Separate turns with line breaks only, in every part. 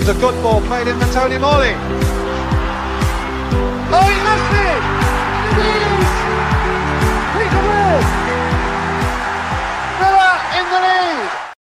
This is a good ball played in for Tony Morley. Oh, he missed it! It is! Peter Ward! Villa in the lead!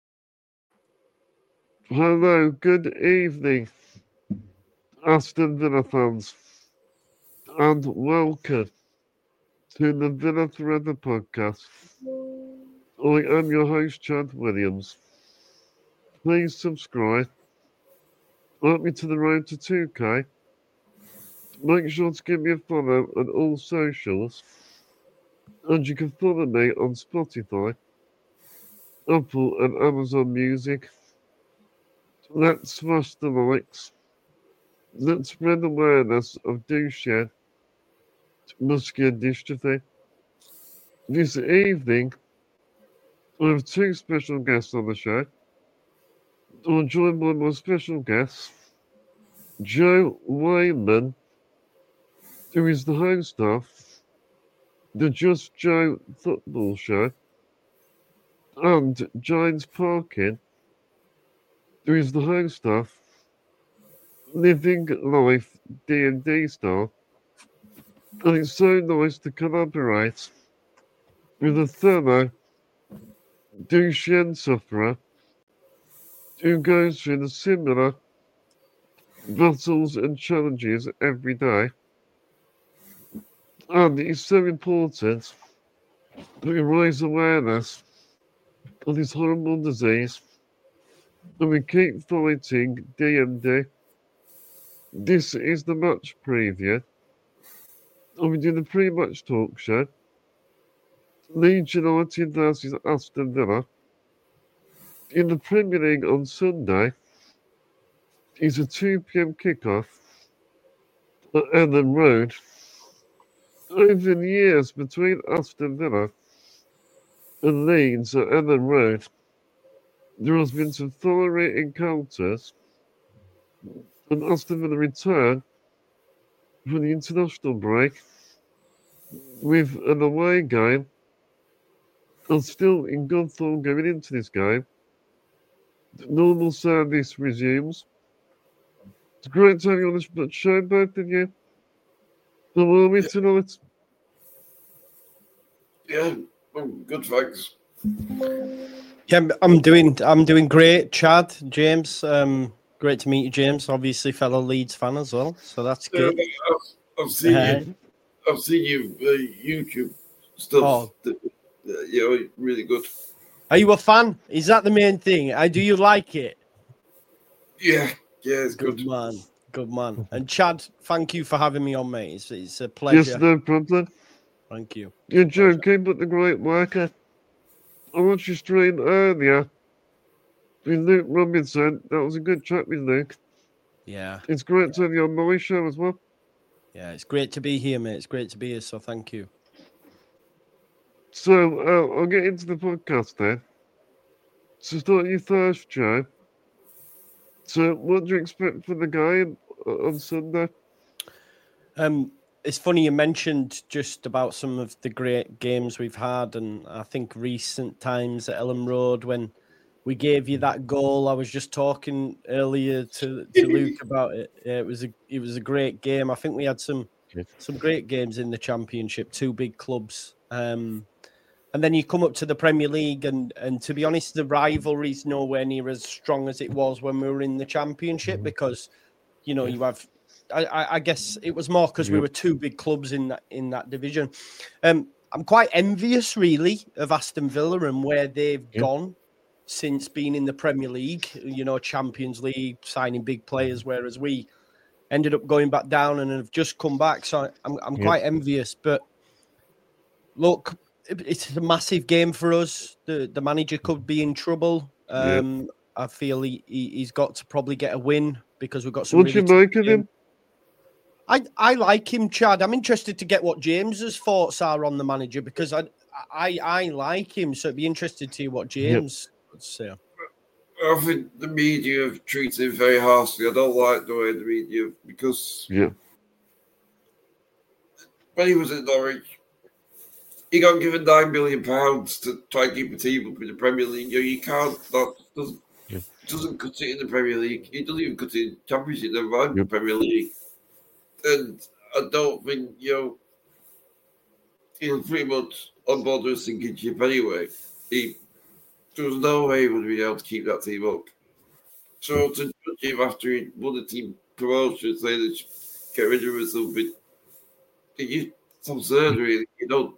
Hello, good evening, Aston Villa fans, and welcome to the Villa Forever podcast. I am your host, Chad Williams. Please subscribe. Help me to the road to 2K. Make sure to give me a follow on all socials. And you can follow me on Spotify, Apple and Amazon Music. Let's smash the likes. Let's spread awareness of Duchenne muscular dystrophy. This evening, I have two special guests on the show. I'm joined by my special guest, Joe Wayman, who is the host of the Just Joe Football Show, and James Parkin, who is the host of Living Life D&D Style. And it's so nice to collaborate with a fellow Duchenne sufferer who goes through the similar battles and challenges every day. And it's so important that we raise awareness of this horrible disease and we keep fighting DMD. This is the match preview. And we do the pre-match talk show. Leeds United versus Aston Villa. In the Premier League on Sunday is a 2 p.m. kickoff at Ellen Road. Over the years between Aston Villa and Leeds at Ellen Road, there has been some fiery encounters, and Aston Villa return from the international break with an away game and still in good form going into this game. Normal service resumes. It's great to have you on this show, both of you. How are we tonight?
Yeah, good, thanks.
Yeah, I'm doing great, Chad, James. Great to meet you, James. Obviously, fellow Leeds fan as well, so that's good.
I've seen you YouTube stuff. Yeah, really good.
Are you a fan? Is that the main thing? Do you like it?
Yeah, it's good.
Good man. And Chad, thank you for having me on, mate. It's a pleasure.
Yes, no problem.
Thank you.
Yeah, Joe, keep up the great work. I watched your stream earlier with Luke Robinson. That was a good chat with Luke.
Yeah.
It's great to have you on my show as well.
Yeah, it's great to be here, mate. It's great to be here, so thank you.
So, I'll get into the podcast then. So, start you first, Joe. So, what do you expect for the game on Sunday?
It's funny you mentioned just about some of the great games we've had, and I think recent times at Ellen Road when we gave you that goal. I was just talking earlier to Luke about it. It was a great game. I think we had some great games in the Championship, two big clubs. And then you come up to the Premier League, and to be honest, the rivalry's nowhere near as strong as it was when we were in the Championship because, you have. I guess it was more because we were two big clubs in that division. I'm quite envious, really, of Aston Villa and where they've gone since being in the Premier League. Champions League, signing big players, whereas we ended up going back down and have just come back. So I'm quite envious. But look, it's a massive game for us. The manager could be in trouble. I feel he's got to probably get a win because we've got some.
What do you make of him?
I like him, Chad. I'm interested to get what James's thoughts are on the manager because I like him. So it'd be interested to hear what James would say.
I think the media have treated him very harshly. I don't like the way the media because when he was at Norwich, he got given £9 million to try and keep a team up in the Premier League. You can't. That doesn't. doesn't cut it in the Premier League. He doesn't even cut it in the Championship, never mind the Premier League. And I don't think, he's pretty much on board with a sinking ship anyway. There was no way he would be able to keep that team up. So to judge him after he won the team promotion, say that get rid of him or something, it's absurd, really.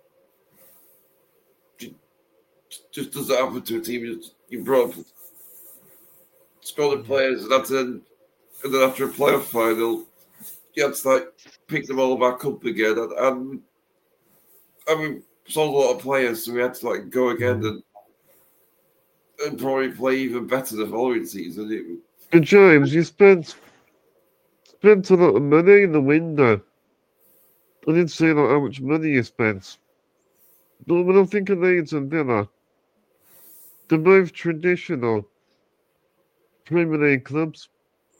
Just doesn't happen to a team. You brought up squad of players, and then after a playoff final, you had to pick them all back up again. And we sold a lot of players, so we had to go again and probably play even better the following season.
And James, you spent a lot of money in the window. I didn't say how much money you spent. But when I think of Leeds and Villa, they're both traditional Premier League clubs.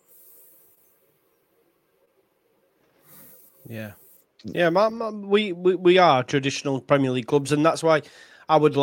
Yeah, we are traditional Premier League clubs, and that's why I would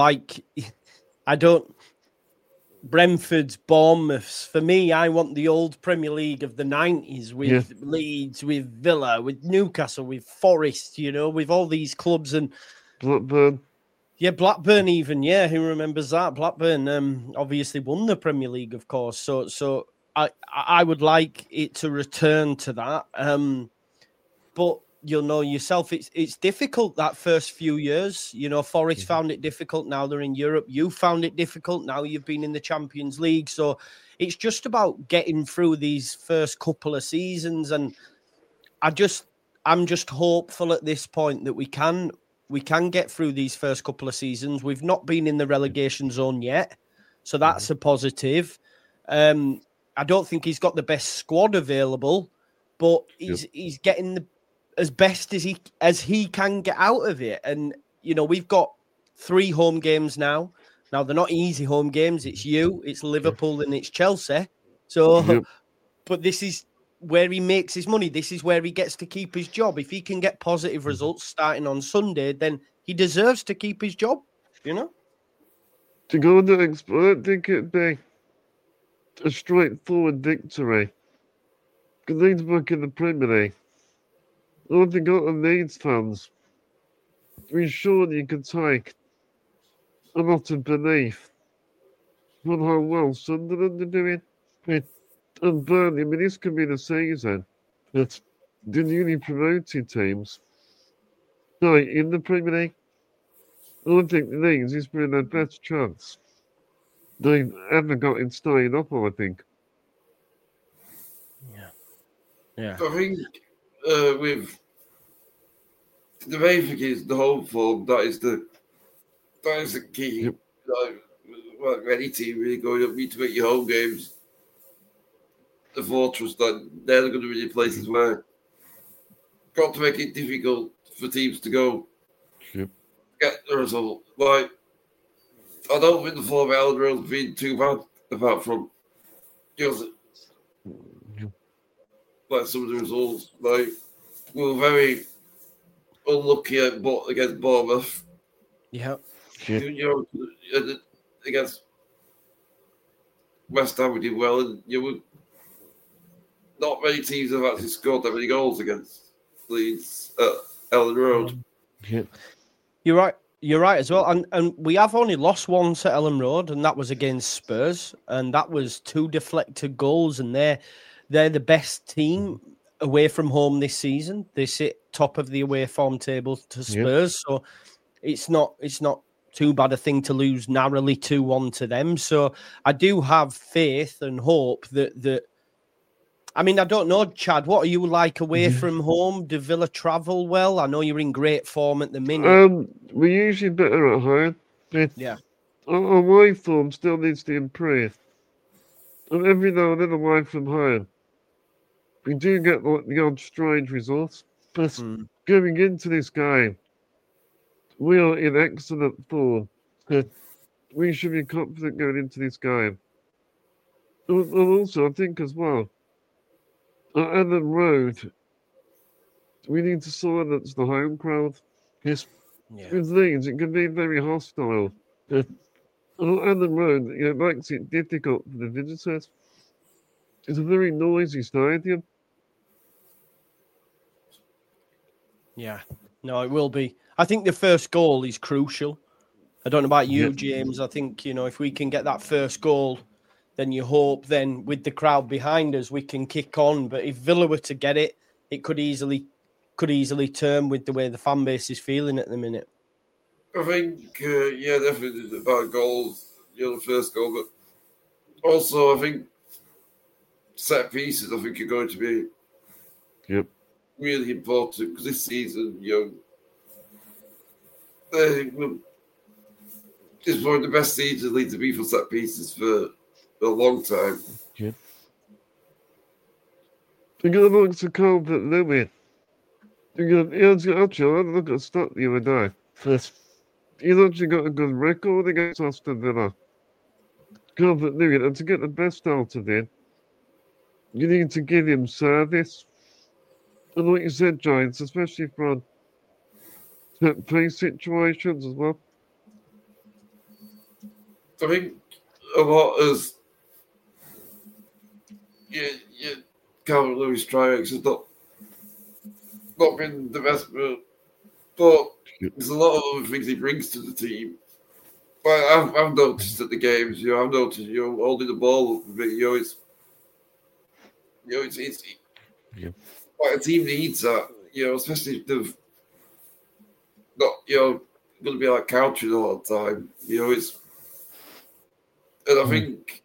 Brentford's, Bournemouth's. For me, I want the old Premier League of the 90s with Leeds, with Villa, with Newcastle, with Forest, with all these clubs and
Blackburn.
Yeah, Blackburn even. Yeah, who remembers that? Blackburn obviously won the Premier League, of course. So I would like it to return to that. But you'll know yourself, it's difficult that first few years. Forest found it difficult. Now they're in Europe. You found it difficult. Now you've been in the Champions League. So it's just about getting through these first couple of seasons. And I'm just hopeful at this point that we can get through these first couple of seasons. We've not been in the relegation zone yet. So that's a positive. I don't think he's got the best squad available, but he's getting as best as he can get out of it. And, we've got 3 home games now. Now, they're not easy home games. It's it's Liverpool, and it's Chelsea. So, but this is where he makes his money. This is where he gets to keep his job. If he can get positive results starting on Sunday, then he deserves to keep his job,
To go on the next, I don't think it'd be a straightforward victory. Because Leeds back in the Premier League. I don't think a lot of Leeds fans be sure you can take a lot of belief on how well Sunderland are doing. And Burnley, this could be the season that the newly promoted teams in the Premier League. I don't think Leeds is probably their best chance they've ever got in staying up, I think.
Yeah.
I think with the main thing is the home form. That is the key.
Yep.
Any team really going up, need to make your home games the fortress. That they're going to be the places where got to make it difficult for teams to go get the result. I don't think the form of Elland Road's been too bad, apart from some of the results. We were very unlucky against Bournemouth.
Yeah.
Against West Ham we did well, and not many teams have actually scored that many goals against Leeds at Elland Road.
Yeah.
You're right. You're right as well. And we have only lost once at Elland Road, and that was against Spurs, and that was 2 deflected goals, and they're the best team away from home this season. They sit top of the away form table to Spurs, so it's not too bad a thing to lose narrowly 2-1 to them. So I do have faith and hope that I mean, I don't know, Chad, what are you like away from home? Do Villa travel well? I know you're in great form at the minute.
We're usually better at home.
Yeah.
Our away form still needs to improve. And every now and then away from home, we do get the odd strange results. But going into this game, we are in excellent form. We should be confident going into this game. And also, I think as well, at Elland Road, we need to silence the home crowd. With Leeds, it can be very hostile. On the road, it makes it difficult for the visitors. It's a very noisy stadium.
Yeah, no, it will be. I think the first goal is crucial. I don't know about you, James. I think, if we can get that first goal, then you hope then with the crowd behind us, we can kick on. But if Villa were to get it, it could easily turn with the way the fan base is feeling at the minute.
I think, definitely about goals, the first goal, but also I think set pieces, I think, are going to be really important because this season, it's one of the best seasons league to be for set pieces for a long time.
Yeah. You got amongst the Calvert-Lewin. Actually, I had a look at stat the other day. He's actually got a good record against Aston Villa. Calvert-Lewin, and to get the best out of him, you need to give him service. And like you said, Giants, especially from play situations as well.
I think a lot as Calvert-Lewin strikes has not been the best, but there's a lot of other things he brings to the team. But I've noticed at the games, I've noticed, holding the ball up a bit, it's like a team needs that, especially if they've not, going to be like countering a lot of the time, and I think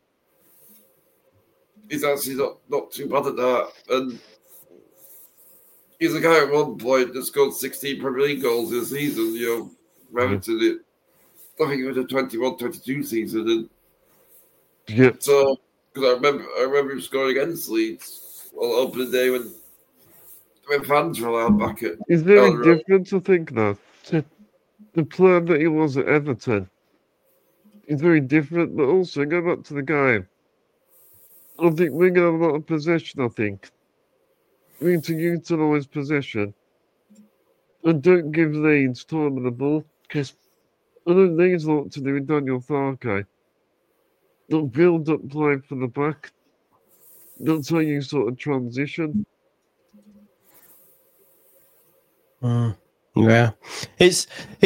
he's actually not too bad at that, and he's a guy at one point that scored 16 Premier League goals this season, Everton it. I think it was a 21-22 season, and so because I remember him scoring against Leeds on opening day when fans were allowed back at.
It's very different to think now. The player that he was at Everton is very different, but also go back to the game. I think we're going to have a lot of possession. I think we need to utilise possession and don't give Leeds time on the ball because. I don't think it's a lot to do with Daniel Farke. They'll build up play from the back. That's how you sort of transition.
Yeah, it's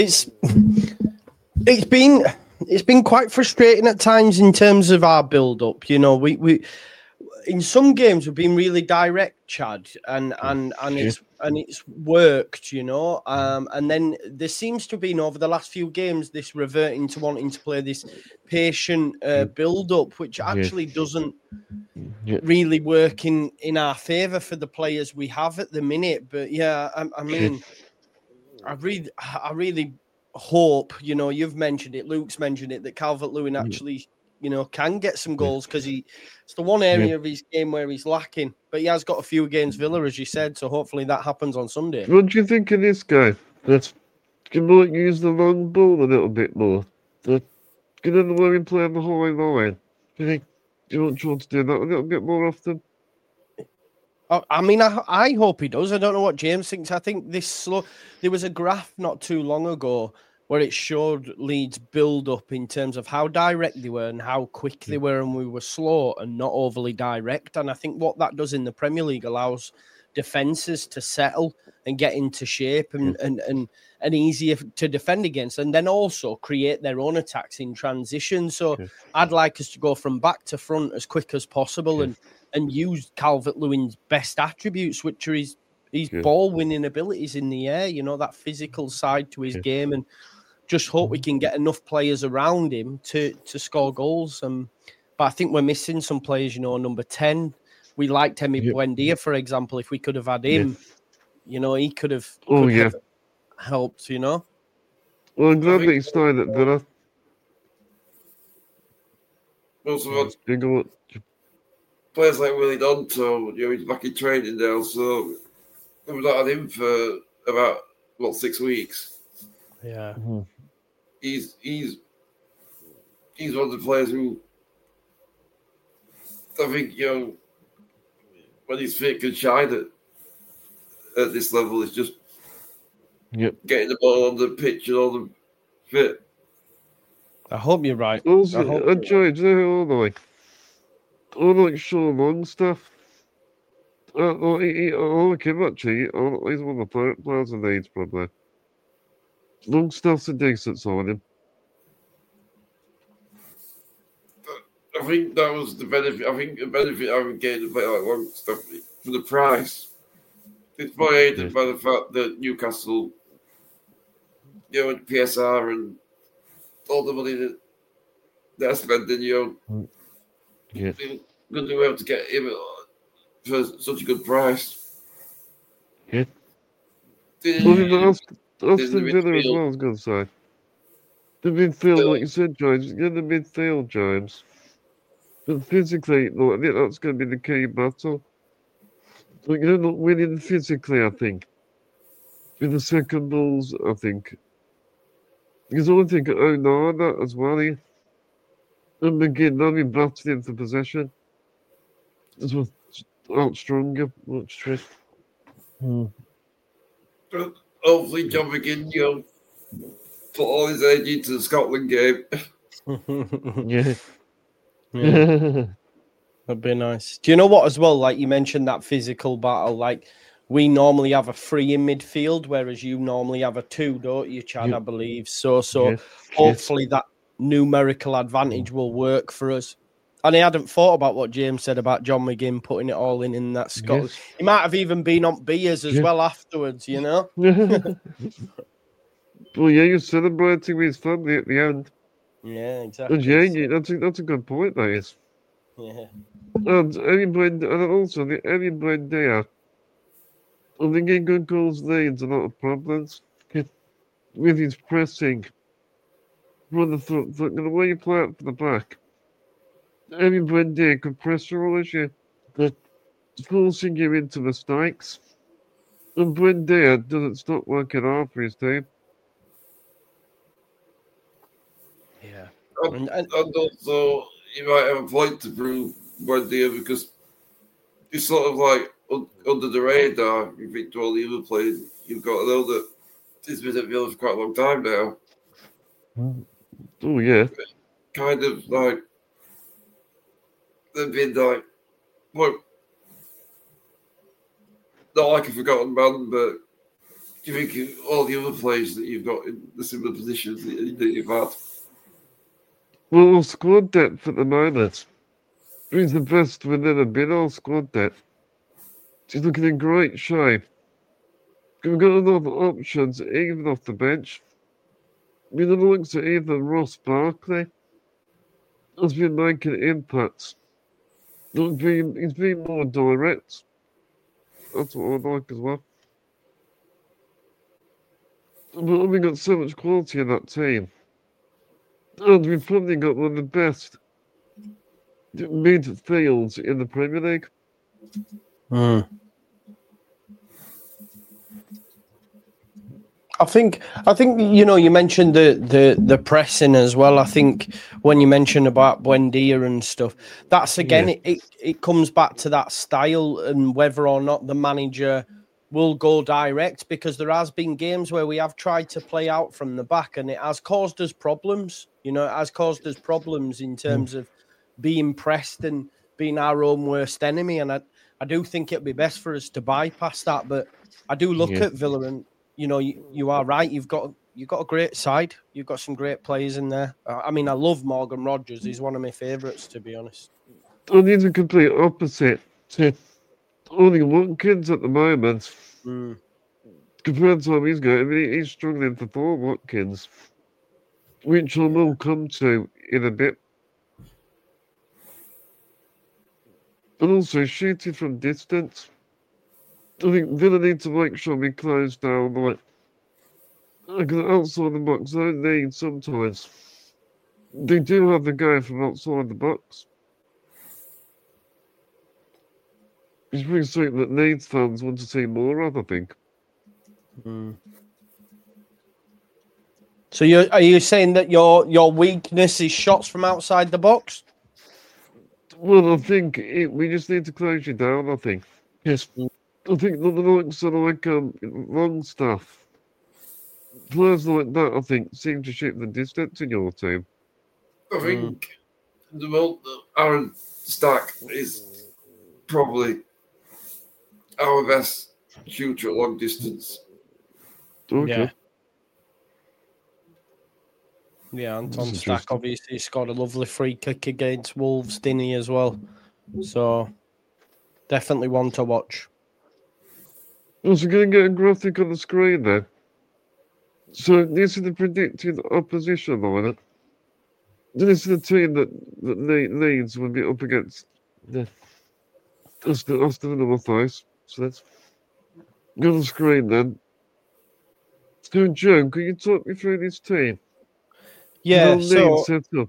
been quite frustrating at times in terms of our build up. We in some games we've been really direct, Chad, and it's worked, and then there seems to have been over the last few games this reverting to wanting to play this patient build up, which actually doesn't really work in our favour for the players we have at the minute. But I mean, I really hope, you've mentioned it, Luke's mentioned it, that Calvert-Lewin actually can get some goals because it's the one area of his game where he's lacking. But he has got a few against Villa, as you said, so hopefully that happens on Sunday.
What do you think of this guy? That can use the long ball a little bit more. That can let him play on the high line. Do you want to do that a little bit more often?
I mean, I hope he does. I don't know what James thinks. I think there was a graph not too long ago where it showed Leeds build up in terms of how direct they were and how quick they were, and we were slow and not overly direct. And I think what that does in the Premier League allows defences to settle and get into shape and easier to defend against, and then also create their own attacks in transition. So I'd like us to go from back to front as quick as possible and use Calvert-Lewin's best attributes, which are his ball-winning abilities in the air, that physical side to his game, and just hope we can get enough players around him to score goals. But I think we're missing some players, number 10. We liked Emi Buendia, for example. If we could have had him, he could have helped, Well,
I'm glad that he started at Villa.
Also, players like Willie Donto, he's back in training now, so we've not had him for about 6 weeks.
Yeah,
he's one of the players who I think when he's fit can shine at this level. It's just getting the ball on the pitch and all the fit.
I hope you're right.
Also,
I hope
and Joe, do you know who I like Sean Long stuff. I like him actually. He's one of the players in Leeds, probably. Long stuff's a decent signing.
I think that was the benefit. I think the benefit I would get to play like long stuff for the price. It's probably aided by the fact that Newcastle, and PSR and all the money that they're spending,
Yeah.
they're going to be able to get him for such a good price.
Yeah.
The
Aston Villa as well, I was going to say. The midfield, like you said, James, the midfield, James. But physically, I think that's going to be the key battle. Like, not winning physically, I think. With the second balls, I think. Because I think Onana as well, and McGinn, they'll be battling for possession. As well, out stronger, much trick.
Hopefully, John McGinn, put all his energy into the Scotland game.
Yeah.
Yeah. That'd be nice. Do you know what, as well? Like you mentioned that physical battle, like we normally have a 3 in midfield, whereas you normally have a 2, don't you, Chad?
Yeah.
I believe. So
Yeah.
hopefully that numerical advantage will work for us. And I hadn't thought about what James said about John McGinn putting it all in that Scotland.
Yes.
He might have even been on beers as well afterwards,
Well, yeah, you're celebrating with his family at the end.
Yeah, exactly.
And yeah, that's a good point, that is.
Yeah.
And also the Eddie Buendia. I think he could cause Leeds a lot of problems with his pressing from the front. The way you play it for the back, Eddie Buendia could pressurize you, forcing you into mistakes. And Buendia doesn't stop working hard for his team.
Yeah.
And also, you might have a point to prove Buendia because he's sort of like under the radar. You think to all the other players, you've got to know that he's been at Villa for quite a long time now.
Oh, yeah.
Kind of like they've been like, look, not like a forgotten man, but do you think all the other players that you've got in the similar positions that you've had?
Well, squad depth at the moment is the best we've ever been on squad depth. She's looking in great shape. We've got a lot of options, even off the bench. I mean, it looks at even Ross Barkley has been making impacts. He's been more direct. That's what I like as well. But we've got so much quality in that team. And we've probably got one of the best midfields in the Premier League.
I think you mentioned the pressing as well. I think when you mentioned about Buendia and stuff, that's again it comes back to that style and whether or not the manager will go direct, because there has been games where we have tried to play out from the back and it has caused us problems. It has caused us problems in terms of being pressed and being our own worst enemy. And I do think it'd be best for us to bypass that. But I do look at Villa and, you are right. You've got a great side. You've got some great players in there. I mean, I love Morgan Rogers. He's one of my favourites, to be honest.
And he's a complete opposite to Ollie Watkins at the moment. Compared to how he's going, I mean, he's struggling for Paul Watkins, which I will come to in a bit. And also shooting from distance. I think Villa need to make sure we close down outside the box. They need sometimes. They do have the guy from outside the box. It's pretty sweet that Leeds fans want to see more of, I think.
So are you saying that your weakness is shots from outside the box?
Well, I think we just need to close you down, I think. Yes. I think the likes of Longstaff, players like that, I think, seem to shoot the distance in your team.
I think the moment Aaron Stack is probably our best shooter at long distance.
Okay.
Yeah, Anton
That's
Stack
interesting.
obviously scored a lovely free kick against Wolves, didn't he, as well? So definitely one to watch.
Also, going to get a graphic on the screen there. So this is the predicted opposition lineup. This is the team that Leeds will be up against. Yeah. That's the North Ice. So let's go on the screen then. So, Joe, can you talk me through this team?
Yeah,
Leeds
so
set up.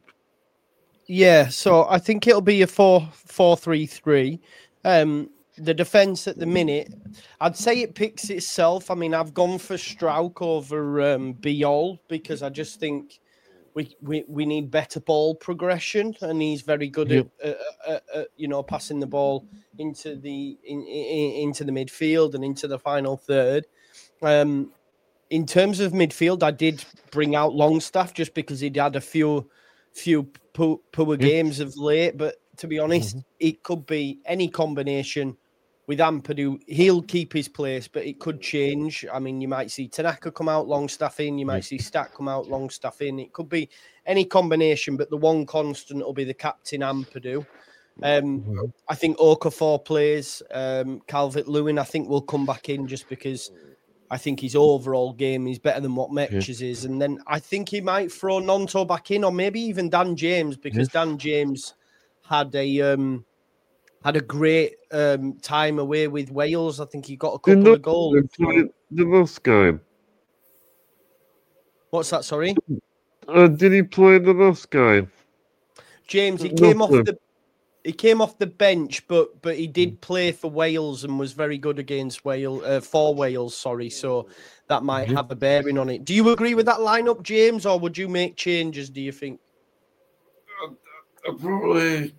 I think it'll be a 4-4-3-3. The defense at the minute, I'd say it picks itself. I mean, I've gone for Strauch over Biol because I just think we need better ball progression, and he's very good at passing the ball into the into the midfield and into the final third. In terms of midfield, I did bring out Longstaff just because he'd had a few poor games of late. But to be honest, it could be any combination with Ampadu. He'll keep his place, but it could change. I mean, you might see Tanaka come out, Longstaff in. You might see Stack come out, Longstaff in. It could be any combination, but the one constant will be the captain, Ampadu. I think Okafor plays. Calvert-Lewin, I think, will come back in just because I think his overall game is better than what Metch's is. And then I think he might throw Nonto back in, or maybe even Dan James, because Dan James had a great time away with Wales. I think he got a couple of goals.
The last game.
What's that, sorry?
Did he play the last game?
James, he came off the bench, but he did play for Wales and was very good against Wales, for Wales, sorry. So that might have a bearing on it. Do you agree with that lineup, James, or would you make changes, do you think?
I'd probably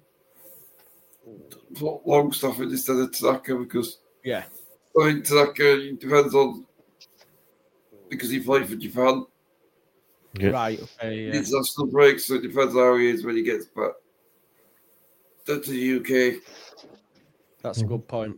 put Longstaff in instead of Tanaka because I think Tanaka depends on because he played for Japan.
Right, okay,
International break, so it depends how he is when he gets back to the UK.
That's a good point.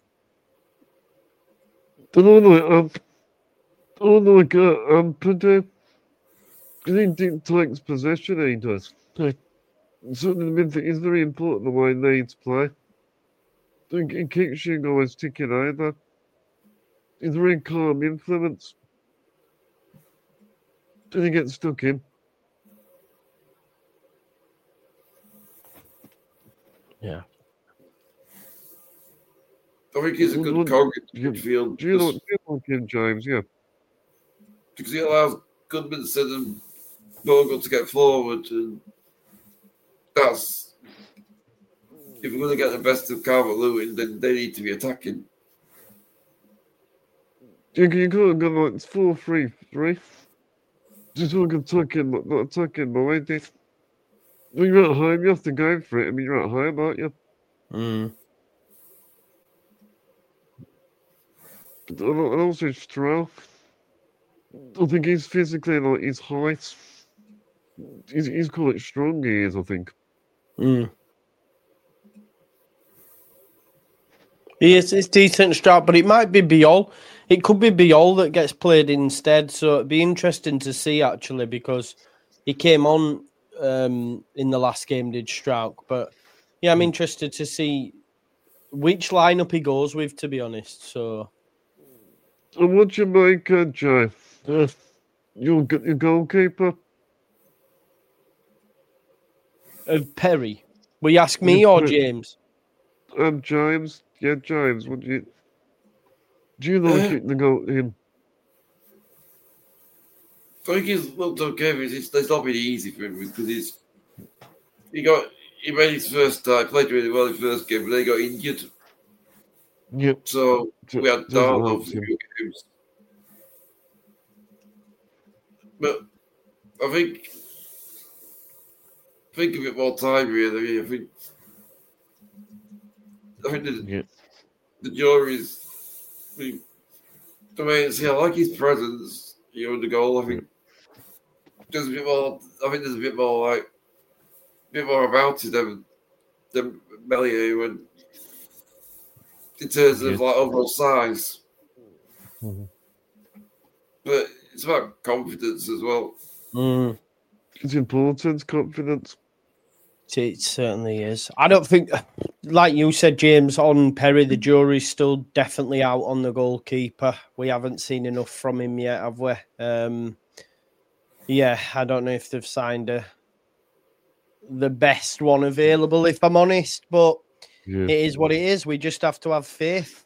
Ampadu, he takes possession, he does. Something is very important the way Leeds play. It keeps you always ticking over. He's a very calm influence. And he gets stuck in.
Yeah.
I think he's a good cog in the midfield.
Do you like him, James? Yeah.
Because he allows Goodmanson and Bogle to get forward, and that's if we're going to get the best of Calvert-Lewin, then they need to be attacking.
You can't go like 4-3-3. Just look attacking, not attacking, but I did. When you're at home, you have to go for it. I mean, you're at home, aren't you? And also Strauch. I think he's physically like his height. He's quite strong, he is, I think.
It's decent Strauch, but it might be Biol. It could be Biol that gets played instead. So it'd be interesting to see actually because he came on in the last game, did Strauch. But yeah, I'm interested to see which lineup he goes with, to be honest. So,
and what do you make, Joe? Your goalkeeper?
Perry. Will you ask me or James?
James. Yeah, James. What do you like him?
I think he's looked okay. It's not been easy for him because he made his first start, played really well in the first game, but then he got injured.
Yep.
So we had Darlow for a few games. But I think a bit more time really. I think the jury's the way it's I like his presence, in the goal. I think there's a bit more like bit more about it than Melier and in terms of like overall size.
Mm-hmm.
But it's about confidence as well.
It's important, confidence.
It certainly is. I don't think, like you said, James, on Perry, the jury's still definitely out on the goalkeeper. We haven't seen enough from him yet, have we? Yeah, I don't know if they've signed the best one available, if I'm honest, but it is what it is. We just have to have faith.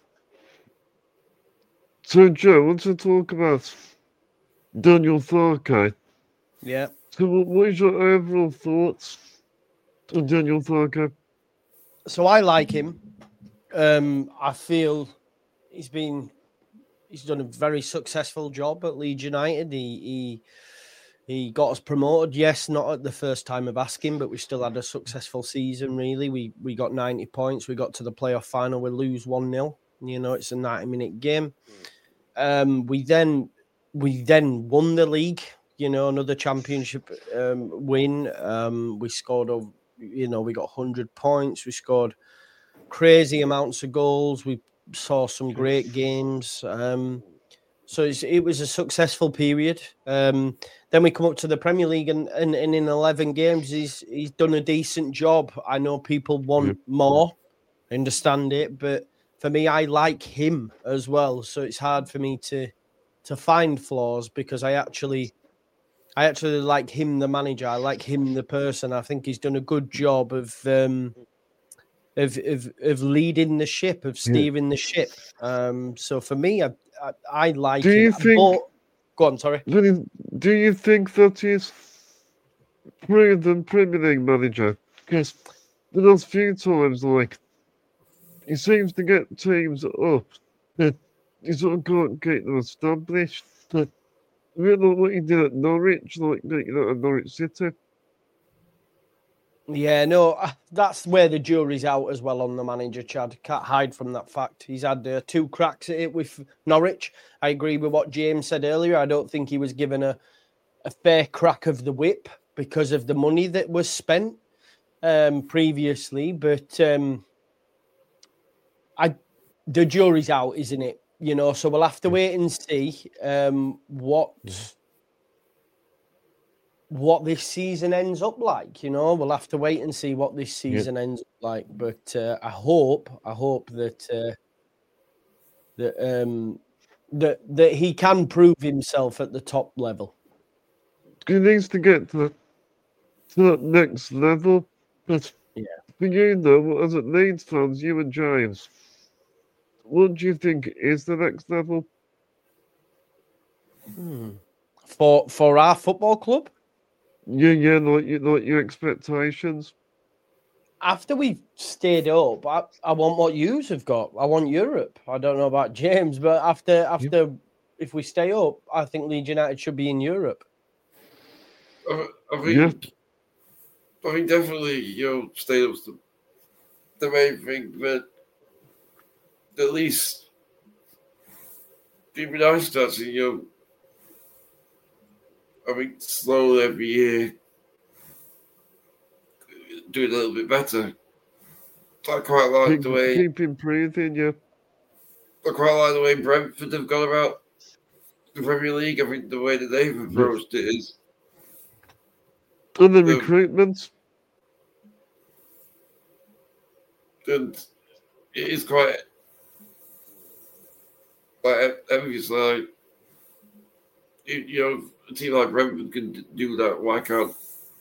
So, Joe, I want to talk about Daniel Farke.
Yeah.
So, what is your overall thoughts on Daniel Farke?
So I like him. I feel he's done a very successful job at Leeds United. He got us promoted. Yes, not at the first time of asking, but we still had a successful season. Really, we got 90 points. We got to the playoff final. We lose 1-0. You know, it's a 90-minute game. We then won the league. You know, another championship win. We scored we got 100 points. We scored crazy amounts of goals. We saw some great games. So it was a successful period. Then we come up to the Premier League, and in 11 games, he's done a decent job. I know people want more. I understand it, but for me, I like him as well. So it's hard for me to find flaws because I actually like him, the manager. I like him, the person. I think he's done a good job of leading the ship, of steering the ship. So for me, I like him. Go on, sorry.
Do you think that he's proven Premier League manager? Because the last few times, like, he seems to get teams up. He sort of can't get them established. Really, what he did at Norwich, like, at Norwich City.
Yeah, no, that's where the jury's out as well on the manager, Chad. Can't hide from that fact. He's had 2 cracks at it with Norwich. I agree with what James said earlier. I don't think he was given a fair crack of the whip because of the money that was spent previously. But the jury's out, isn't it? You know, so we'll have to wait and see what this season ends up like. You know, we'll have to wait and see what this season ends up like. But I hope that that he can prove himself at the top level.
He needs to get to that next level. But for you, though, as it Leeds fans, you and James, what do you think is the next level?
For our football club?
Yeah, like your expectations.
After we've stayed up, I want what yous have got. I want Europe. I don't know about James, but after if we stay up, I think Leeds United should be in Europe.
I think definitely stay up's the main thing, but at least it'd be nice to actually I think slowly every year do it a little bit better. I quite like the way
keep improving. I
quite like the way Brentford have gone about the Premier League. I think the way that they've approached it is.
And the recruitment.
And it is quite obvious. Like, a team like Brentford can do that. Why can't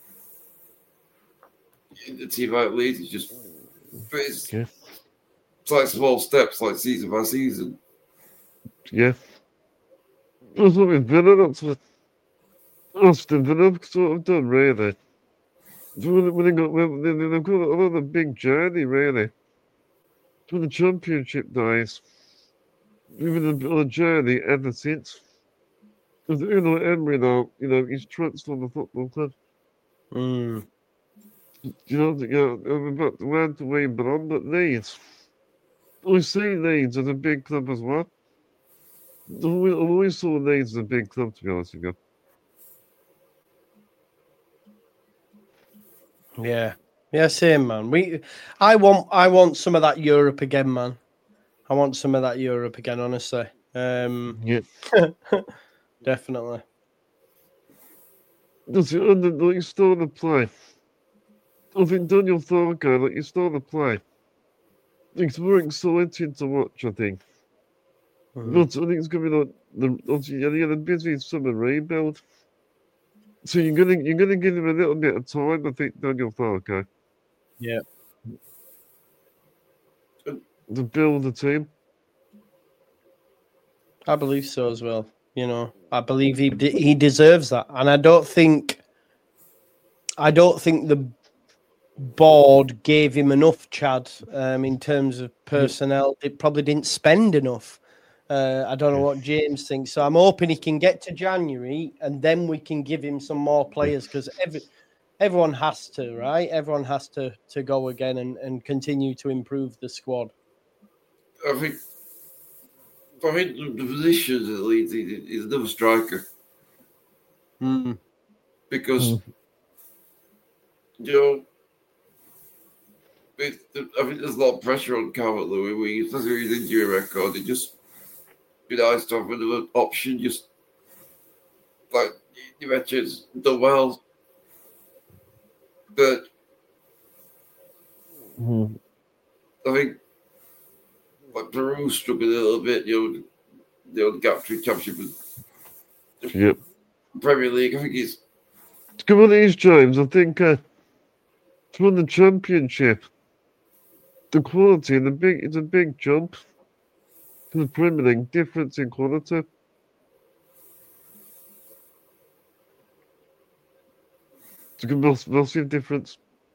a team like Leeds? It's just it's like small steps, like season by season.
Yeah. That's what we've been on. That's what Aston Villa sort of done, really. They've got another big journey, really. For the Championship days. We've been on a journey ever since. Because Emery now, he's transformed the football club. We're about to learn to way beyond, but Leeds. We see Leeds as a big club as well. I always saw Leeds as a big club, to be honest with you.
Yeah, same man. I want some of that Europe again, man. I want some of that Europe again, honestly.
Yeah.
Definitely.
Does it under like you still to play? I think Daniel Thornguy, like you still to play. It's more exciting to watch, I think. But I think it's gonna be like the busy summer rebuild. So you're gonna give him a little bit of time, I think, Daniel Thornguy.
Yeah.
To build the team.
I believe so as well. You know, I believe he deserves that, and I don't think the board gave him enough, Chad, in terms of personnel. It probably didn't spend enough. I don't know what James thinks. So I'm hoping he can get to January, and then we can give him some more players because everyone has to, right? Everyone has to go again and continue to improve the squad.
I think the positions at Leeds is another striker. Because you know, I think there's a lot of pressure on Calvert-Lewin, especially his injury record. It just be nice to have another option. Just like you mentioned, it's done well, but I think like Peru struggled a little bit. You know, the gap between Championship and Premier League. I think he's.
Come on, these James. I think to win the Championship, the quality and it's a big jump to the Premier League. Difference in quality. It's a massive difference.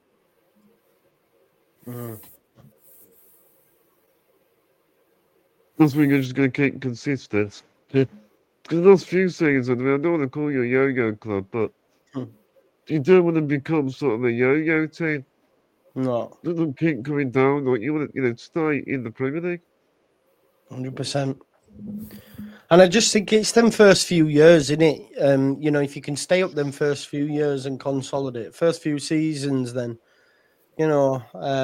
That's when you're just going to keep consistent. Because those few seasons, I don't want to call you a yo-yo club, but you don't want to become sort of a yo-yo team.
No.
Don't keep going down. Like you want to, stay in the Premier League.
100%. And I just think it's them first few years, isn't it? You know, if you can stay up them first few years and consolidate, first few seasons, then, you know,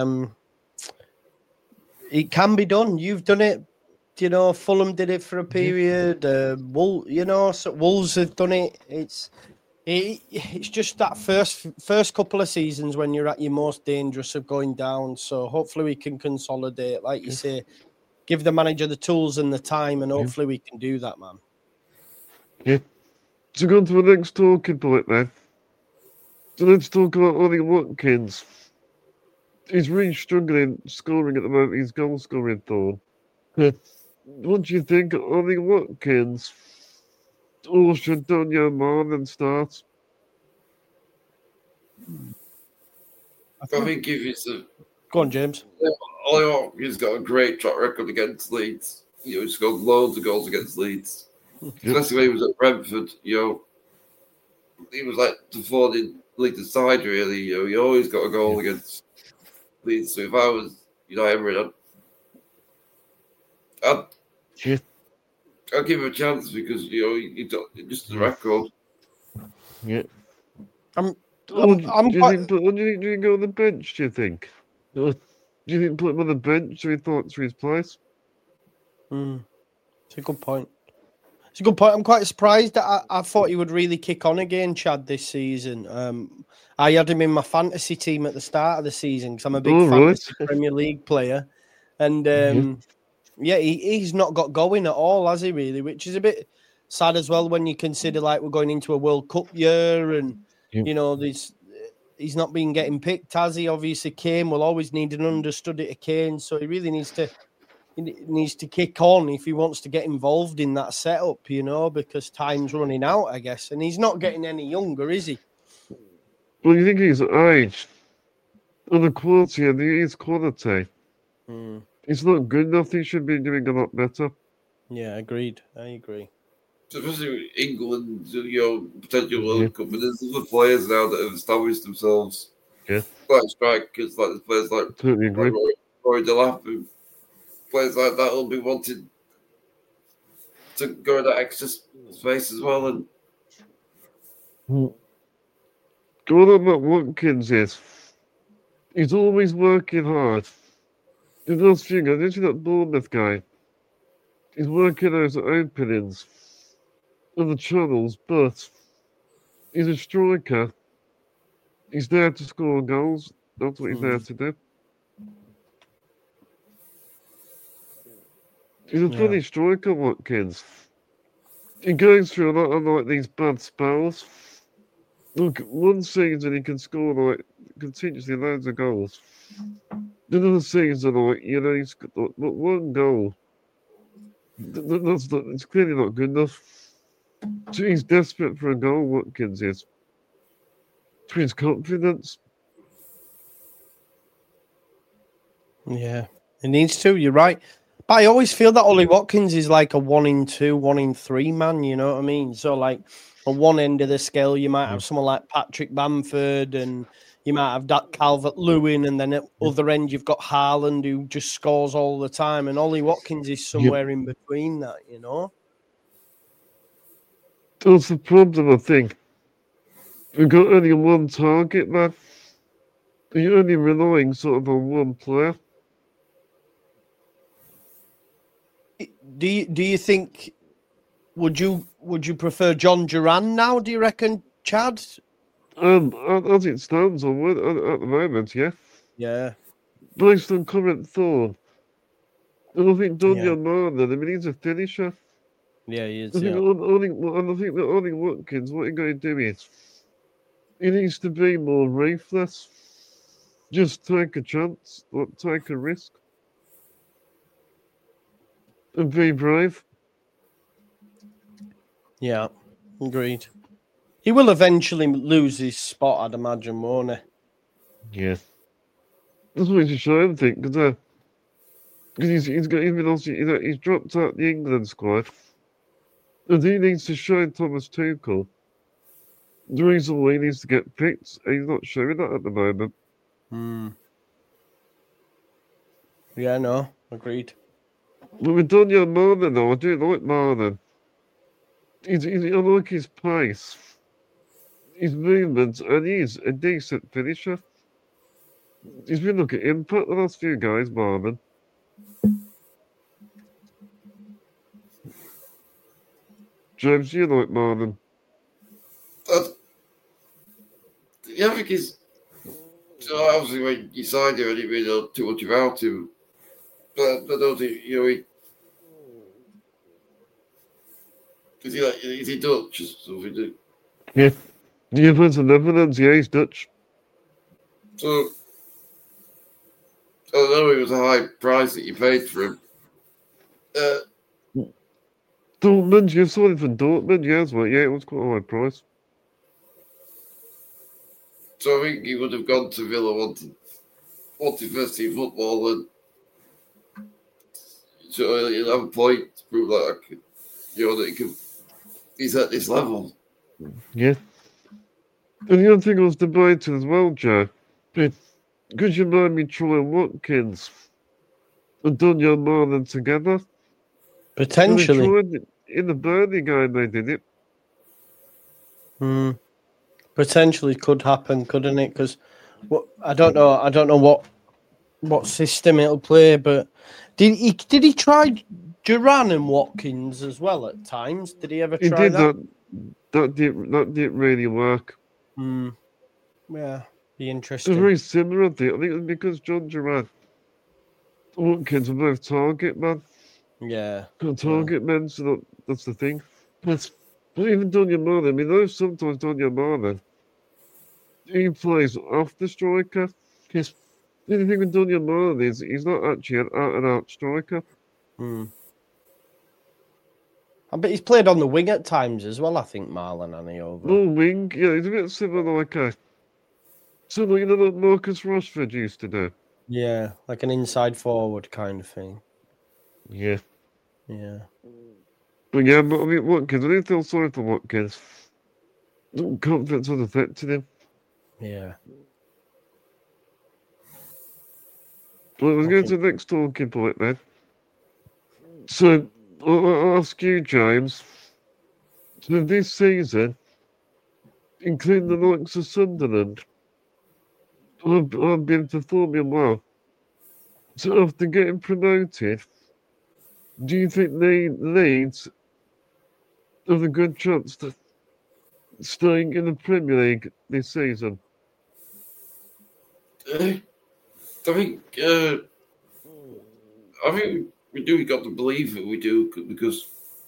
it can be done. You've done it. You know, Fulham did it for a period. Wolves have done it. It's just that first couple of seasons when you're at your most dangerous of going down. So hopefully we can consolidate, like you say, give the manager the tools and the time, and hopefully we can do that, man.
Yeah. So go on to the next talking point then. So let's talk about Ollie Watkins. He's really struggling scoring at the moment. He's goal scoring form. What do you think of Ollie Watkins? Or should Daniel Marlon start?
I think if it's
Go on, James.
Ollie Watkins got a great track record against Leeds. You know, he's scored loads of goals against Leeds. Especially when he was at Brentford, you know, he was like defending Leeds' side, really. You know, he always got a goal against Leeds. So if I was, Emery, I'd give him a chance because, he just the record.
Yeah.
Do
you go on the bench, do you think? Do you think put him on the bench so he thought for his place?
It's a good point. I'm quite surprised that I thought he would really kick on again, Chad, this season. I had him in my fantasy team at the start of the season because I'm a big fantasy Premier League player. And he's not got going at all, has he, really? Which is a bit sad as well when you consider like we're going into a World Cup year and, he's not been getting picked, has he? Obviously, Kane will always need an understudy to Kane, so he really needs to kick on if he wants to get involved in that setup, because time's running out, I guess. And he's not getting any younger, is he?
Well, you think he's aged? And the quality, and his quality. It's not good enough. He should be doing a lot better.
Yeah, agreed. I agree.
Especially England, potential World Cup, but there's other players now that have established themselves.
Yeah.
Like strikers, like the players like
totally agree.
Rory Delap, players like that will be wanting to go in that extra space as well. And
Go on about Watkins is. He's always working hard. The last few guys, actually that Bournemouth guy, he's working those openings on the channels, but he's a striker. He's there to score goals. That's what he's there to do. He's a funny striker, Watkins. He goes through a lot of like these bad spells. Look, one season he can score like continuously loads of goals. Another season, like he's got one goal. That's not, it's clearly not good enough. So he's desperate for a goal. Watkins is for his confidence.
Yeah, he needs to. You're right. But I always feel that Ollie Watkins is like a 1 in 2, 1 in 3 man. You know what I mean? So like on one end of the scale, you might have someone like Patrick Bamford, and you might have that Calvert-Lewin, and then at other end you've got Haaland, who just scores all the time, and Ollie Watkins is somewhere in between that. You know,
that's the problem. I think we've got only one target, man. You're only relying sort of on one player.
Do you think would you prefer John Duran now? Do you reckon, Chad?
As it stands, I would at the moment, yeah.
Yeah.
Based on current form, and I think Daniel Marner, I mean, he's a finisher.
Yeah, he is.
I think that Ollie Watkins, what you're going to do is, he needs to be more ruthless. Just take a chance, take a risk. And be brave.
Yeah, agreed. He will eventually lose his spot, I'd imagine, won't he?
Yeah. That's what he's a shame, I think, because he's dropped out the England squad, and he needs to show Thomas Tuchel the reason why he needs to get picked, and he's not showing that at the moment.
Yeah, no, agreed.
But with Daniel Marner, though, I do like Marner. I like his pace, his movement, and he's a decent finisher. He's been looking at impact the last few guys, Marner. James, you like Marner?
Yeah, I think he's. So obviously, when you signed him, I didn't really know too much about him. But I don't think, is he Dutch or something?
Yeah. He lives in the Netherlands, yeah, he's Dutch.
So, I don't know, it was a high price that you paid for him.
Dortmund, you saw him from Dortmund, yeah, it was quite a high price.
So I think he would have gone to Villa wanted first team football, and so he'll have a point to prove that he's at this level.
Yeah. And the other thing I was debating as well, Joe, could you mind me trying Watkins and Daniel Marner together?
Potentially.
In the Burnley game, they did it.
Potentially could happen, couldn't it? Because I don't know what system it'll play, but did he try Duran and Watkins as well at times? Did he ever try that?
That didn't really work.
Yeah, be interesting.
They're very similar, I think. I think it was because John Duran, Watkins were both target man.
Yeah.
Target men, so that's the thing. But even Daniel Marner, I mean, though sometimes Daniel Marner, he plays off the striker. The only thing with Daniel Marner is he's not actually an out-and-out striker.
I bet he's played on the wing at times as well, I think, Marlon, and over.
No wing, yeah, he's a bit similar like similar, like Marcus Rashford used to do.
Yeah, like an inside forward kind of thing.
Yeah.
Yeah.
But yeah, but I mean, Watkins, I didn't feel sorry for Watkins. Confidence was affected him.
Yeah.
But let's go to the next talking point then. So, I'll ask you, James. So this season, including the likes of Sunderland, I've been performing well. So after getting promoted, do you think Leeds have a good chance to staying in the Premier League this season?
I think we do got to believe that we do because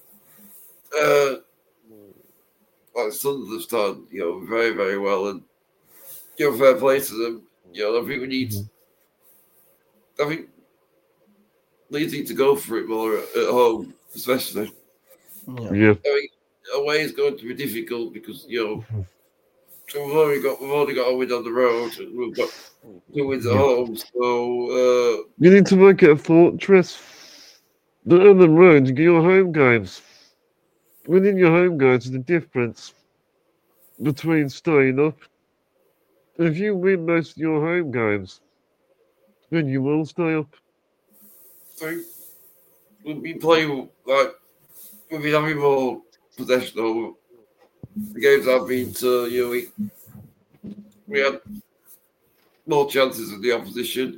like Sunderland started, very, very well, and fair play to them. I think we need. I think Leeds need to go for it more at home, especially.
Yeah.
I mean, away is going to be difficult because so we've only got a win on the road, and we've got 2 wins at home. So
you need to make it a fortress. The other road, you get your home games. Winning your home games is the difference between staying up. If you win most of your home games, then you will stay up.
so we'll be playing we'll be having more possession over the games I've been to. We had more chances than the opposition.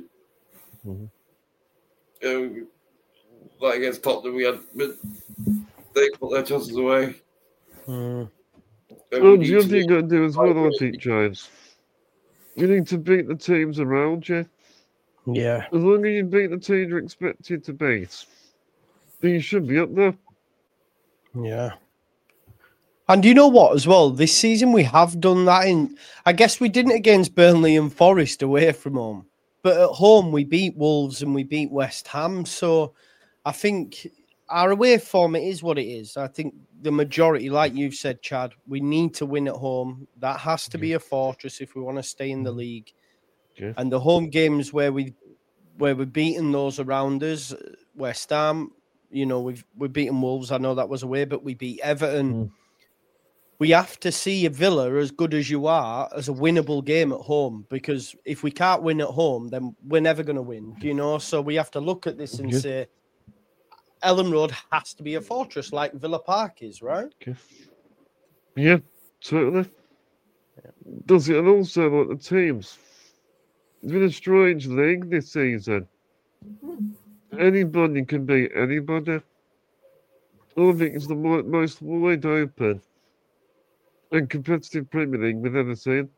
Like against Tottenham, they put their chances away.
The other thing you got to do as well, I think, James, you need to beat the teams around you.
Yeah.
As long as you beat the teams you're expected to beat, then you should be up there.
Yeah. And you know what, as well, this season we have done that I guess we didn't against Burnley and Forest away from home, but at home we beat Wolves and we beat West Ham. So I think our away form, it is what it is. I think the majority, like you've said, Chad, we need to win at home. That has to be a fortress if we want to stay in the league.
Yeah.
And the home games where we're beating those around us, West Ham, we're beating Wolves. I know that was away, but we beat Everton. We have to see a Villa, as good as you are, as a winnable game at home, because if we can't win at home, then we're never going to win, So we have to look at this and say, Elland Road has to be a fortress like Villa Park is, right?
Yeah, certainly. Does it? And also, like the teams. It's been a strange league this season. Anybody can beat anybody. I think it's the most wide open and competitive Premier League we've ever seen.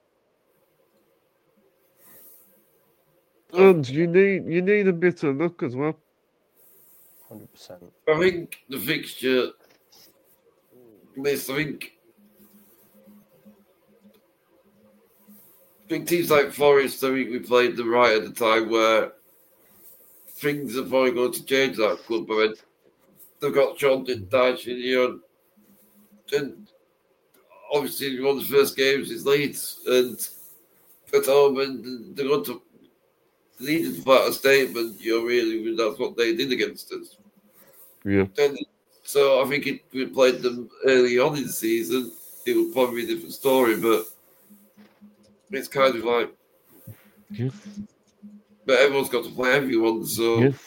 And you need a bit of luck as well.
100%.
I think the fixture list, I think teams like Forest, I think we played them right at the time where things are probably going to change that club. I mean, they've got John Dyche in and obviously one of the first games is Leeds and at home, and they're going to need to put out a statement, really, that's what they did against us.
Yeah.
And so I think if we played them early on in the season, it would probably be a different story, but it's kind of like, but everyone's got to play everyone, so.
Yeah.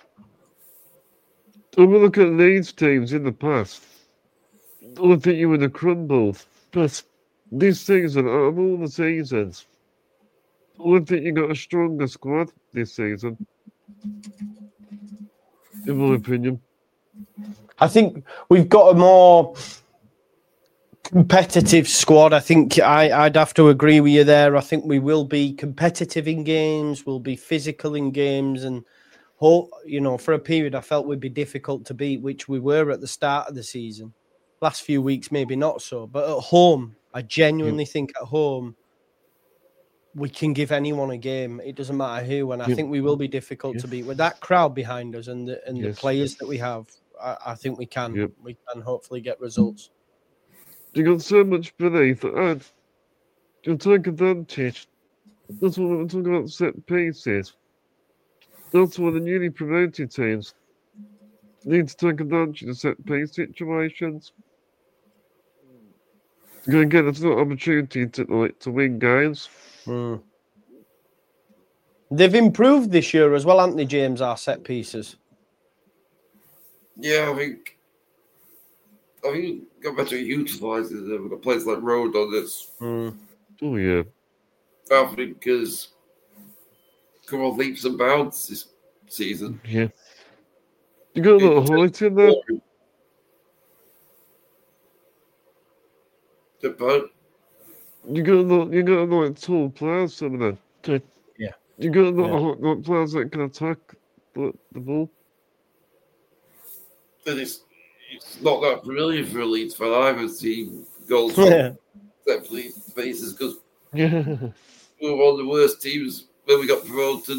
When we look at Leeds teams in the past, I think you would have crumbled. But this season, out of all the seasons, I think you got a stronger squad this season, in my opinion.
I think we've got a more competitive squad. I think I'd have to agree with you there. I think we will be competitive in games, we'll be physical in games, and for a period I felt we'd be difficult to beat, which we were at the start of the season. Last few weeks, maybe not so. But at home, I genuinely think at home, we can give anyone a game. It doesn't matter who. And I think we will be difficult to beat. With that crowd behind us and the players that we have, I think we can.
Yep.
We can hopefully get results.
You got so much belief and you'll take advantage. That's what I'm talking about, set pieces. That's what the newly promoted teams need to take advantage of set piece situations. You're going to get an opportunity to win games.
They've improved this year as well, haven't they, James, our set pieces?
Yeah, I think got better at utilising them. We've got players like Road on this.
Oh, yeah.
I think because come on leaps and bounds this season.
Yeah. You got a lot of height in there.
But
You got a lot of tall players, some of them. Okay.
Yeah.
You got a lot of players that can attack the ball.
then it's not that familiar for a Leeds fan. I haven't seen goals from set faces because
Yeah.
we were one of the worst teams when we got promoted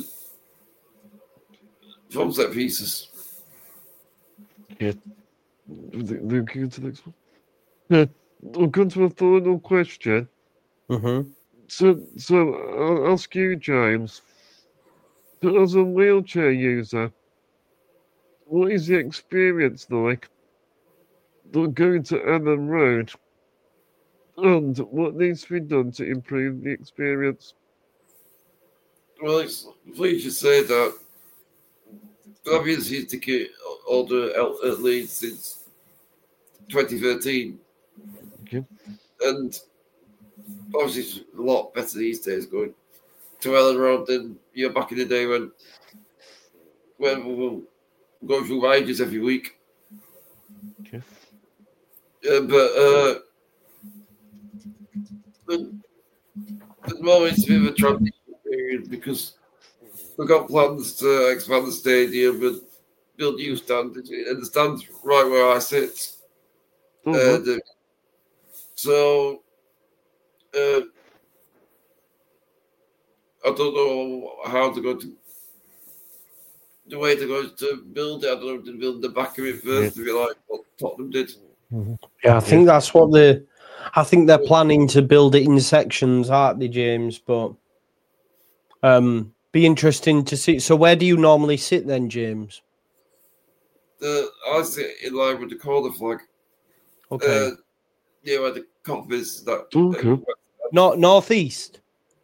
from set pieces.
Yeah. Looking into the next one. Yeah. We'll come to a final question.
Mm-hmm.
So I'll ask you, James. So as a wheelchair user, what is the experience like going to Ellen Road? And what needs to be done to improve the experience?
Well, it's pleased you say that. I've been a season ticket holder at Leeds since 2013.
Okay.
And obviously it's a lot better these days going to Ellen Road than back in the day when we were going through wages every week.
Okay.
But at the moment it's a bit of a transition period because we've got plans to expand the stadium and build new stands. And the stand's right where I sit. So I don't know how to go to the way to go to build it. I don't know to build the back of it first, if you like what Tottenham did.
Yeah, I think that's what I think they're planning to build it in sections, aren't they, James? But be interesting to see. So where do you normally sit then, James?
I sit in line with the corner flag.
Okay.
Where the cop is. That.
Okay.
Not northeast.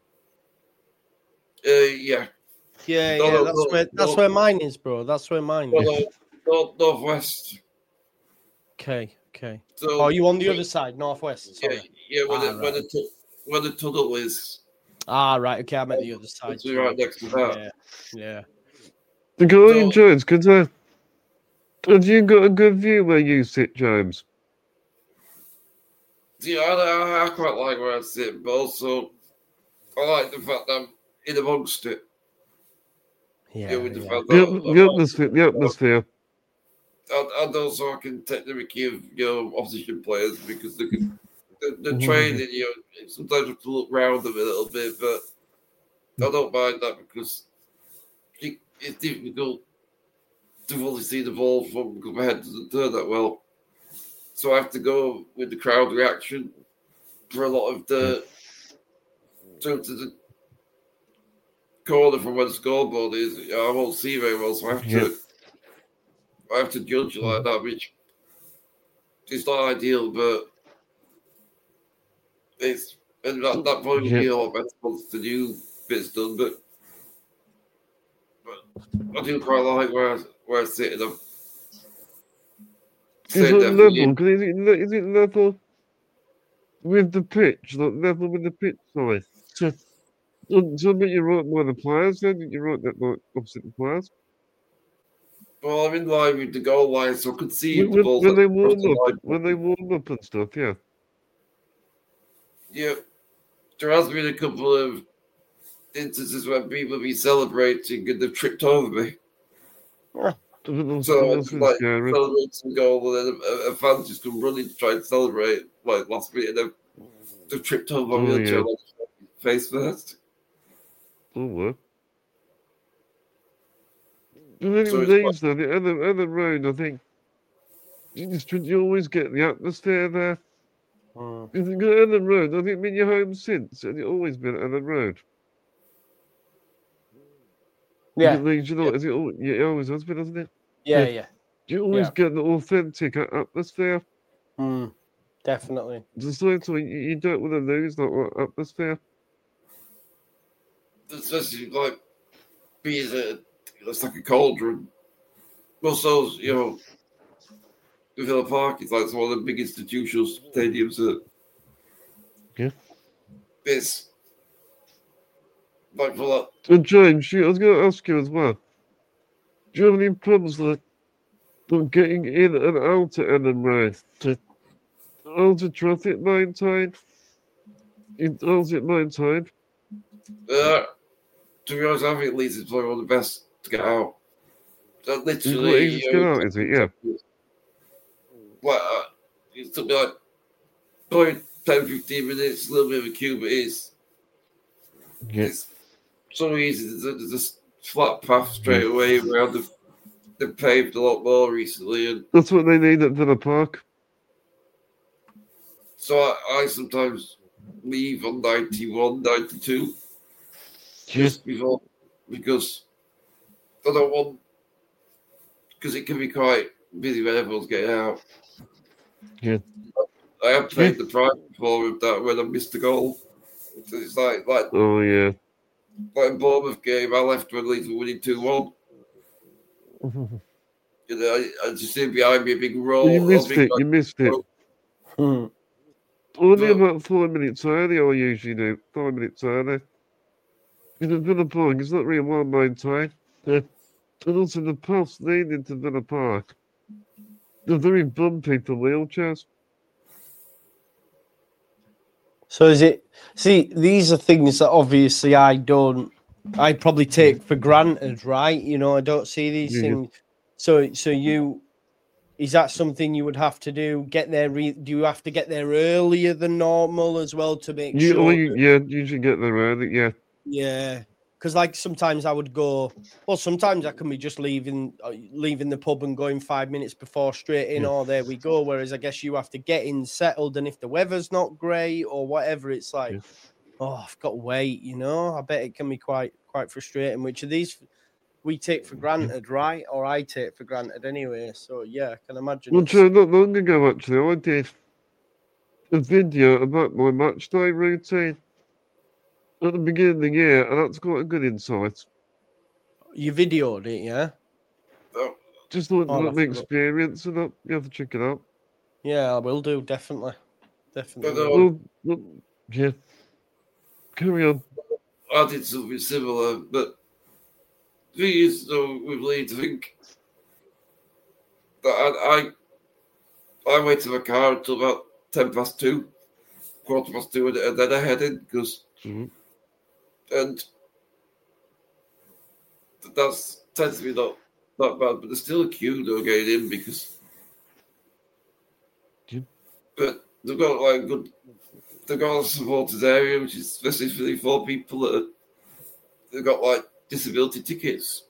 Yeah.
Yeah,
No,
that's where mine is, bro. That's where mine is.
Northwest.
Okay.
So,
are you on the other side, northwest? Sorry.
Yeah. Where the tunnel is.
Ah, right. Okay, I'm at the other side.
It's right next to that.
Yeah.
The guy in James, have you got a good view where you sit, James?
Yeah, I quite like where I sit, but also I like the fact that I'm in amongst it. With the fact that
the atmosphere.
And also I can take the mickey of opposition players because they can the training, sometimes you have to look round them a little bit, but I don't mind that because it's difficult to fully see the ball because my head doesn't turn that well. So I have to go with the crowd reaction for a lot of the to the corner from where the scoreboard is. I won't see very well, so I have to judge like that, which is not ideal, but that probably would be a lot better once the new bit's done. But I do quite like where I sit in them.
Is it level? Is it level with the pitch? Like level with the pitch, sorry. So you're right by the players then? You're right that opposite the players?
Well, I'm in line with the goal line, so I could see
when they warm up and stuff, yeah.
Yeah. There has been a couple of instances where people have been celebrating and they've tripped over me. So I celebrate some goal, and then a fan just come running to try and celebrate like last minute, and they've tripped over my wheelchair face first.
Oh, well. But anyways, though, the other road, I think you always get the atmosphere there. Because you got Ellen Road, I think been your home since, and it's always been Ellen Road.
Yeah.
It always has been, hasn't it?
Yeah.
You always get the authentic atmosphere.
Definitely.
So you don't want to lose that atmosphere.
Especially like being it's like a cauldron. Also, Villa Park is like one of the big institutional stadiums that it's like for that.
And James, I was going to ask you as well. Do you have any problems like getting in and out at Ellen Race? How's the traffic maintained? How's it maintained?
To be honest, I think Leeds is probably one of the best to get out. So
It's what
literally,
easy to get out, is it? Yeah.
Like, it took me like probably 10, 15 minutes, a little bit of a queue, but it's so easy. There's a flat path straight away around. They've paved a lot more recently, and
That's what they need at Villa Park.
so I sometimes leave on 91, 92 just before, because I don't want, because it can be quite busy when everyone's getting out.
Yeah.
I have played the prize before with that when I missed a goal. So it's like
Oh, yeah.
a Bournemouth game. I left when Leeds were winning 2-1. You know, I just see behind me a big roll.
You missed it. You missed it. Only about 4 minutes early, I usually do. 5 minutes early. In a Villa Park, it's not really well maintained. And also the paths leading to Villa Park, they're very bumpy for wheelchairs.
So is it? See, these are things that obviously I probably take for granted, right? You know, I don't see these things. So is that something you would have to do? Get there? Do you have to get there earlier than normal as well to make sure?
You should get there early. Yeah.
Yeah. Because like sometimes I would go. Well, sometimes I can be just leaving the pub and going 5 minutes before straight in. Oh, there we go. Whereas I guess you have to get in settled, and if the weather's not great or whatever, it's like, oh, I've got to wait. You know, I bet it can be quite frustrating. Which of these we take for granted, right? Or I take for granted anyway. So yeah, I can imagine.
Well, so not long ago actually, I did a video about my match day routine at the beginning of the year, and that's quite a good insight.
You videoed it, yeah?
Just like the experience of that. You have to check it out.
Yeah, I will do, definitely. Definitely.
Well, yeah. Carry on.
I did something similar, but the thing is, though, with Leeds, I think that I waited in my car until about 2:10, 2:15, and then I headed because, and that's tends to be not bad, but there's still a queue though getting in because, but they've got like they've got a supporters area which is specifically for people that they've got like disability tickets.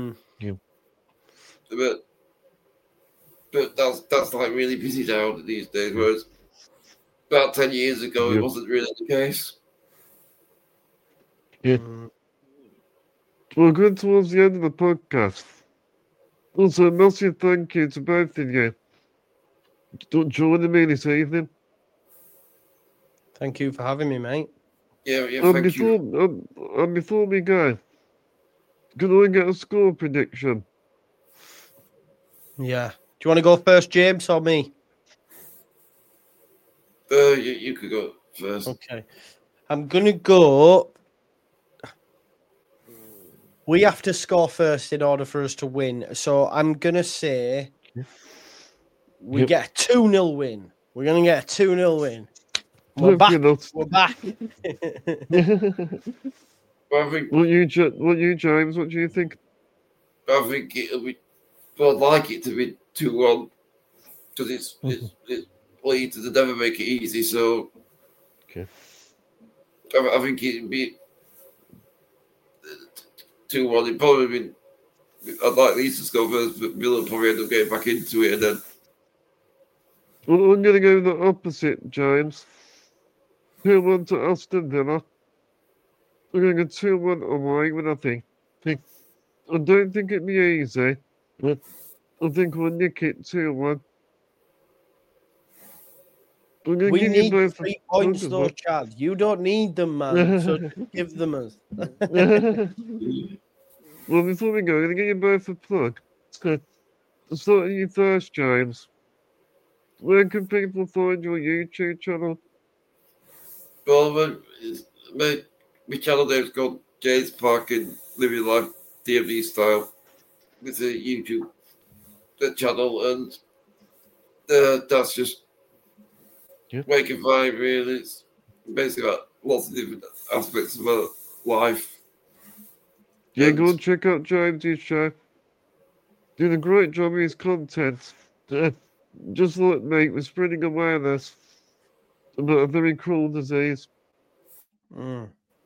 But that's like really busy down these days, whereas about 10 years ago it wasn't really the case.
Yeah. We're going towards the end of the podcast. Also, a massive thank you to both of you joining me this evening.
Thank you for having me, mate.
Yeah, thank you.
And before we go, can I get a score prediction?
Yeah. Do you want to go first, James, or me?
You could go first.
Okay. I'm going to go. We have to score first in order for us to win. So I'm going to say we get a 2-0 win. We're going to get a 2-0 win. We're back. We're back.
Well, I think,
what you, James? What do you think?
I think it'll be. Well, I'd like it to be 2-1 because it's Leeds and they never make it easy. So, I think it'd be 2-1. It'd probably be. I'd like Leeds to score first, but Villa probably end up getting back into it and then.
Well, I'm going to go the opposite, James. 2-1 to Aston Villa. We're going to go 2-1 away with nothing. I don't think it'd be easy, but I think we'll nick it 2-1.
We need 3 points, though, Chad. You don't need them, man. So give them us.
Well, before we go, I'm going to give you both a plug. So, start you first, James. Where can people find your YouTube channel?
Well, my channel name's called James Parkin living life DMD style with a YouTube channel, and that's just waking vibe. Really, it's basically about lots of different aspects of our life.
Yeah, go and check out James's show. Doing a great job with his content. Just like mate, we're spreading awareness about a very cruel disease.
Mm.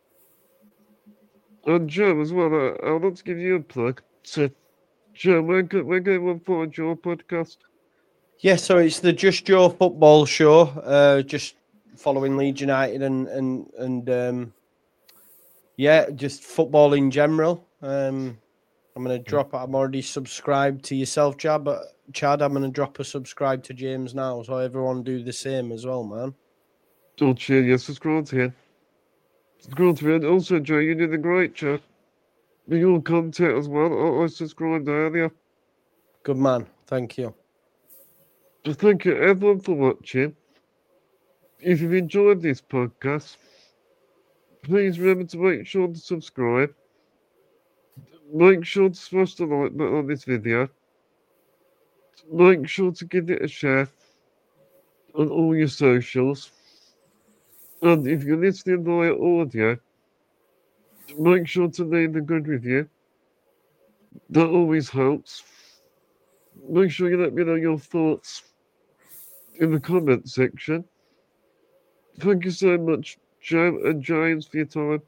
And Joe, as well, I want to give you a plug. So, Joe, where can one find your podcast?
Yeah, so it's the Just Joe Football Show. Just following Leeds United and yeah, just football in general. I'm going to drop. I'm already subscribed to yourself, Chad. But Chad, I'm going to drop a subscribe to James now, so everyone do the same as well, man.
Don't share, yes, subscribe to him. Subscribe to him. Also, Joe, you did a great job with your content as well. I subscribed earlier.
Good man. Thank you.
Just thank you everyone for watching. If you've enjoyed this podcast, please remember to make sure to subscribe. Make sure to smash the like button on this video. Make sure to give it a share on all your socials. And if you're listening via audio, make sure to leave a good review. That always helps. Make sure you let me know your thoughts in the comment section. Thank you so much, Joe and James, for your time.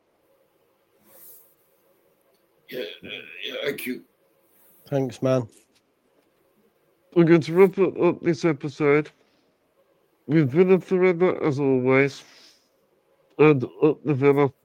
Yeah, thank you.
Thanks, man.
We're going to wrap up this episode with Villa forever, as always, and up the Villa.